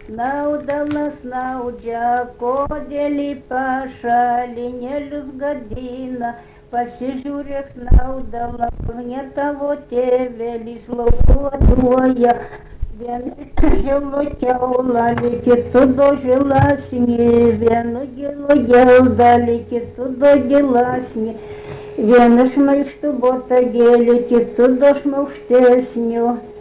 Наудала снаудя, кодели пашали, не люзгадина, посижурях снаудала, мне того тебе слово твоя. Жило тяула, летит туда жила сне, вену дело дали, туда дела сне. Венеш моих что бота гелики, туда ж мы уж тесню.